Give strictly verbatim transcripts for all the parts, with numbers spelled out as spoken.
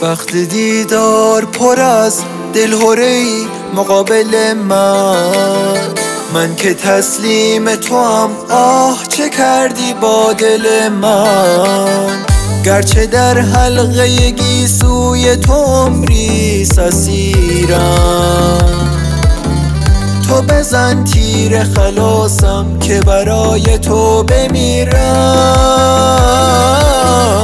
وقت دیدار پر از دلهره‌ای مقابل من، من که تسلیم تو هم آه چه کردی با دل من. گرچه در حلقه گیسوی تو عمری اسیرم، تو بزن تیر خلاصم که برای تو بمیرم.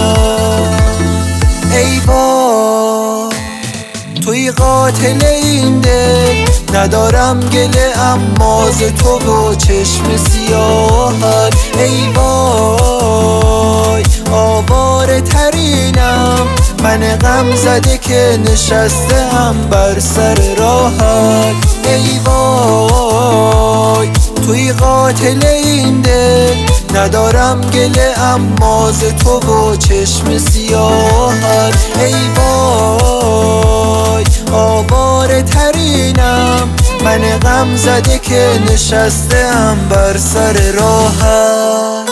ای وای توی قاتل این دل، ندارم گله اما ز تو و چشم سیاهت. ای وای آواره ترینم، من غم زده که نشستم بر سر راهت. ای وای توی قاتل این دل، ندارم گله اما ز تو و چشم سیاهت. ای وای آواره ترینم، من غم زده که نشستم بر سر راهت.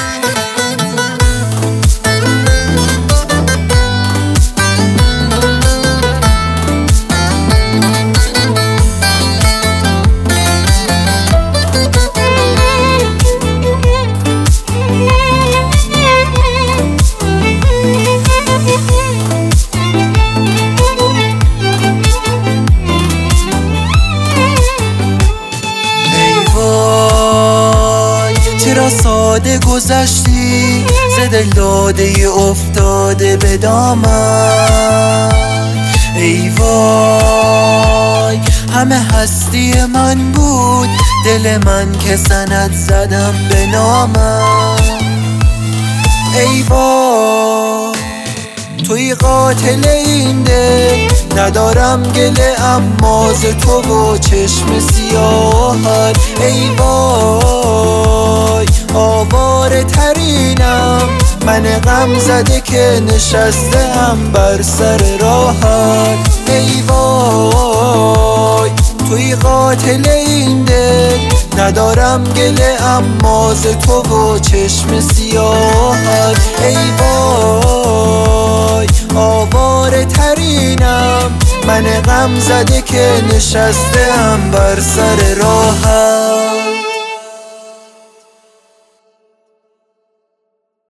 چرا ساده گذشتی ز دل داده افتاده به دامن. ای وای همه هستی من بود، دل من که سند زدم به نامم. ای وای توی قاتل این دل، ندارم گله اما ز تو و چشم سیاهت. ای وای آواره ترینم، من غم زده که نشستم بر سر راهت. ای وای توی قاتل این دل، ندارم گله اما ز تو و چشم سیاهت. ای وای آواره ترینم، من غم زده که نشستم بر سر راهت.